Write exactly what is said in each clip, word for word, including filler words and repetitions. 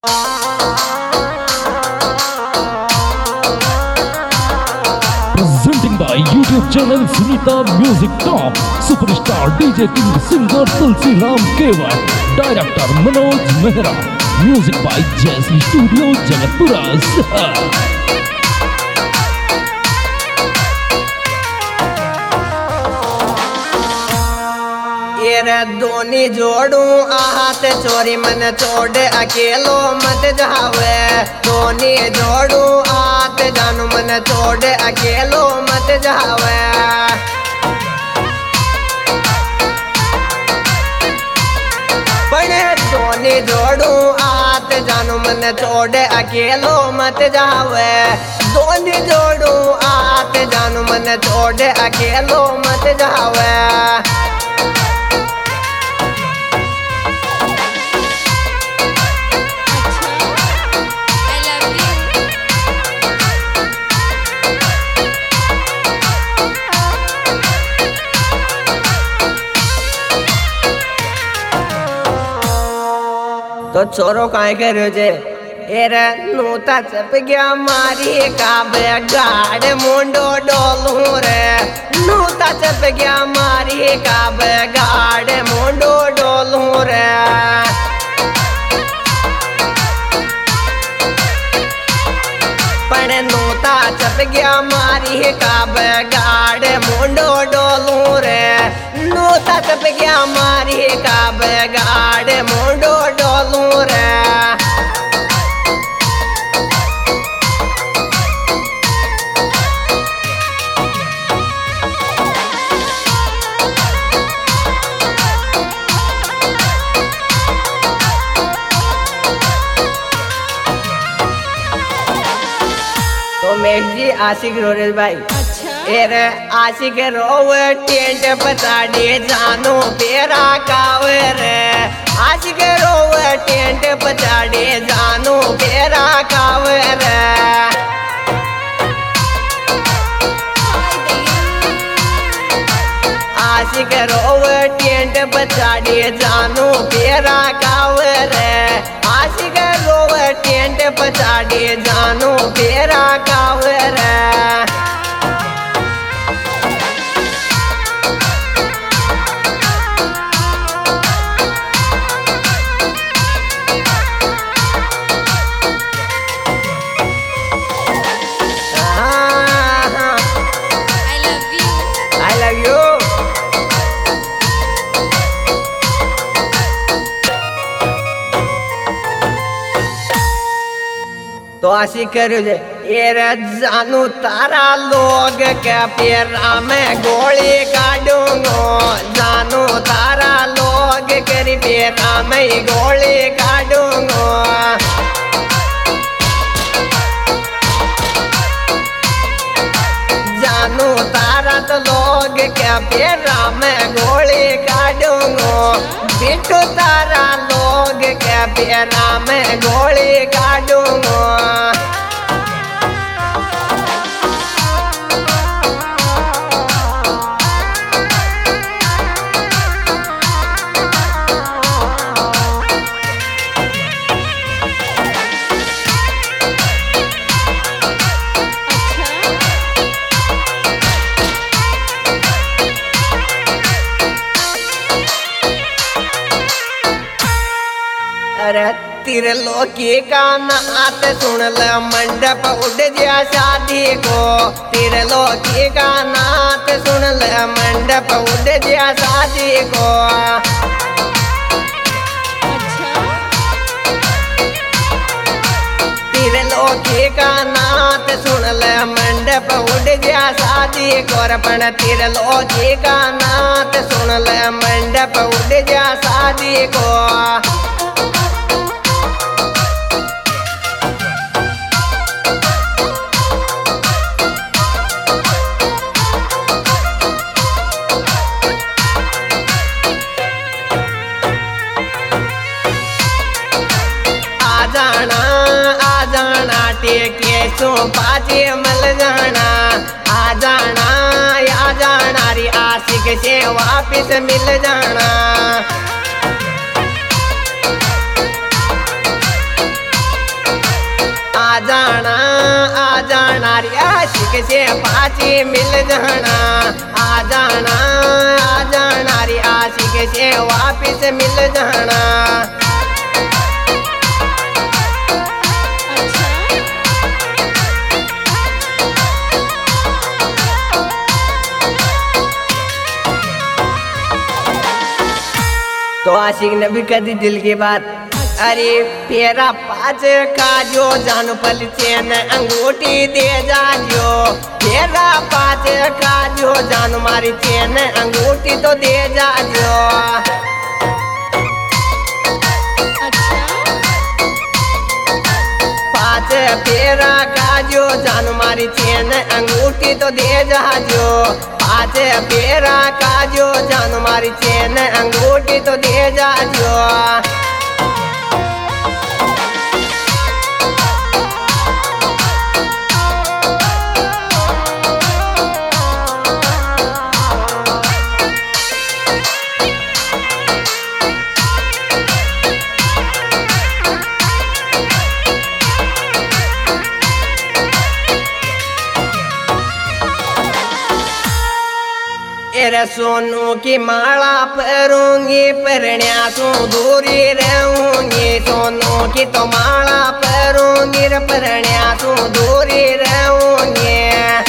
Presenting by YouTube channel Sunita Music Top, Superstar D J King, Singer Tulsi Ram K Y, Director Manoj Mehra, Music by Jesse Studio Jagatpura Sahar. रे दोनी जोड़ू आहत चोरी मन छोड़ अकेलो मत जावे। दोनी जोड़ू आहत जानू मन छोड़ अकेलो मत जावे। पढ़े दोनी जोड़ू आहत जानू मन छोड़ अकेलो मत जावे। दोनी जोड़ू आहत जानू मन छोड़ अकेलो मत जावे। तो छोरो काहे कर जे एरे नूता चप गया मारी काबे गाड़ मुंडो डोलू रे। नूता चप गया मारी काबे गाड़ मुंडो डोलू रे। पण नूता चप गया मारी काबे गाड़ मुंडो डोलू रे। नूता चप गया मारी काबे गाड़ मुंडो डोलू रे। तो मेघ जी आशिक रोरेश भाई एरे आशिक रोवे टेंट पचाड़ी जानो पेरा कावे रे। आशिक रोवे टेंट पचाड़ी जानो पेरा कावे रे। आशिक रोवे टेंट पचाड़ी जानो पेरा कावे रे। आशिक रोवे टेंट पचाड़ी जानो पेरा कावे रे। तो आशिक करो जे एरे जानू तारा लोग के पेरा में गोली काटूंगो। जानू तारा लोग के पेरा में गोली काटूंगो। जानू तारा तो लोग के पेरा में गोली काटूंगो। बिट्टू तारा लोग के पेरा में गोली काटूंगो। अरे त्रिलोकी का नात सुन ल मंडप उड़ गया शादी को। त्रिलोकी का नात सुन ल मंडप उड़ गया शादी को। त्रिलोकी का नात सुन ल मंडप उड़ गया शादी को। पण त्रिलोकी का नात सुन ल मंडप उड़ गया शादी को। सो बाजे मल जाना आ जाना या जाना रे आशिक से वापिस मिल जाना। जाना आ जाना रे आशिक से पाची मिल जाना आ जाना आ जाना रे आशिक से वापिस मिल जाना। तो आशिक ने भी कर दी दिल की बात। अरे पेरा पाँच का जो जान पल चेन अंगूठी दे जाजो पेरा पाँच का जो जान मारी चेन अंगूठी तो दे जाजो। पाँच पेरा का जो जान मारी चेन अंगूठी तो दे जाजो पाँच पेरा का जो जान मारी चेन अंगूठी तो दे जाजो। तेरे सोनू की माला परूंगी परण्या तू दूरी रहूंगी सोनू की तो माला परूंगी परण्या तू दूरी रहूंगी।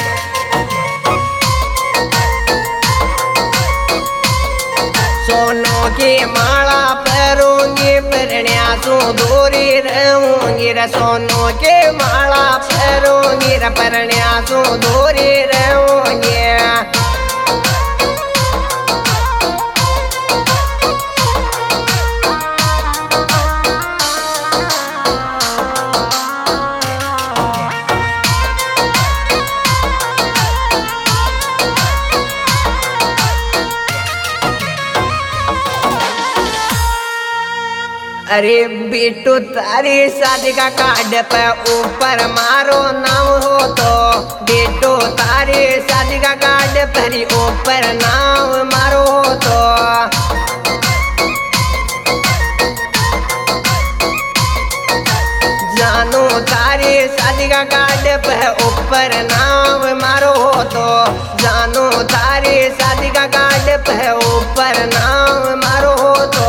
सोनू की माला परूंगी परण्या तू दूरी रहूंगी रे सोनू की माला परूंगी परण्या तू दूरी रहूंगी। अरे बिट्टू तारी शादी का कार्ड पे ऊपर मारो नाम हो तो बिट्टू तारी शादी का कार्ड पर ऊपर नाम मारो तो जानू तारी शादी का कार्ड पे ऊपर नाम मारो तो जानू तारी शादी का कार्ड पे ऊपर नाम मारो तो।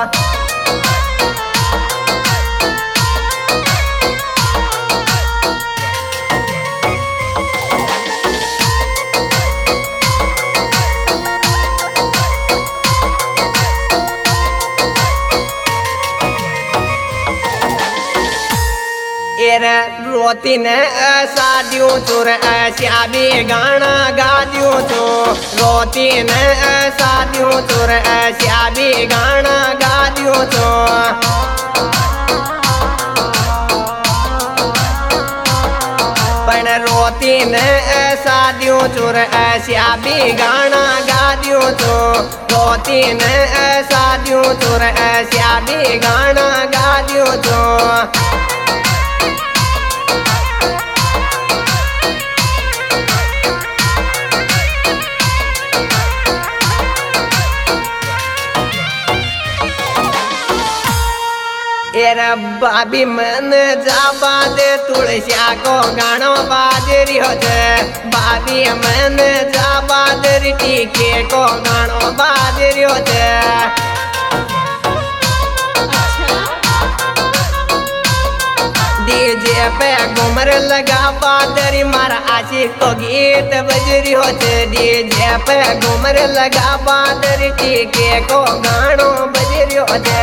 रोती ने शादियों चोर श्याबी गाना गा दियो छो रोती ने शादियों चोर श्याबी गाना गा दियो छो। पण रोती ने शादियों चोर श्याबी गाना गा दियो छो रोती ने शादियों चोर श्याबी गाना गा दियो छो। तेरा बाबी मन जाबा दे तुलसिया को गानो बाजरी हो जे बाबी मन जाबा दे टीके को गानो बाजरी हो जे। डीजे पे घूमर लगा बादरी मारा आशिक को गीत बजरी हो जे डीजे पे घूमर लगा बादरी टीके को गानो बजरी हो जे।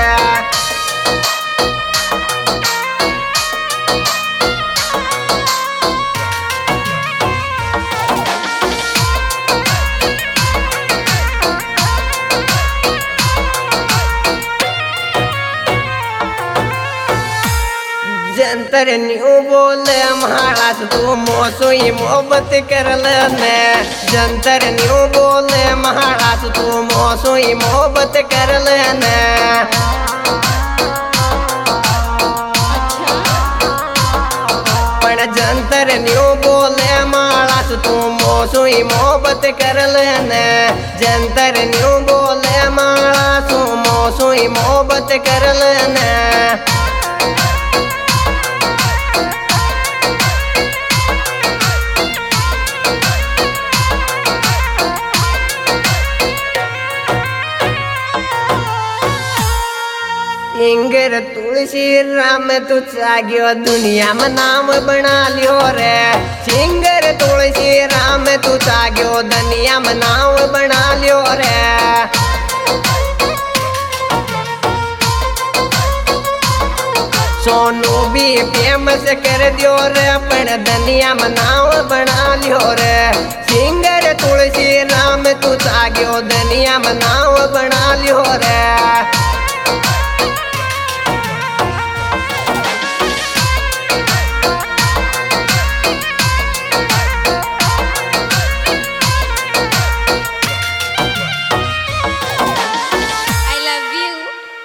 जंतर न्यू बोले महाराज तू मोसोई मोहब्बत कर लेने जंतर न्यू बोले महाराज तू मोसोई मोहब्बत कर लेने। पण जंतर न्यू बोले महाराज तू मोसोई मोहब्बत कर लेने जंतर न्यू बोले महाराज तू मोसोई मोहब्बत कर लेने। तुलसी राम तू जाग्यो दुनिया में नाम बना लियो रे। सिंगर तुलसी राम तू जाग्यो दुनिया में नाम बना लियो रे। सोनू भी फेमस कर दियो रे अपन दुनिया में नाम बना लियो रे। सिंगर तुलसी राम तू जाग्यो दुनिया में नाम बना लियो रे।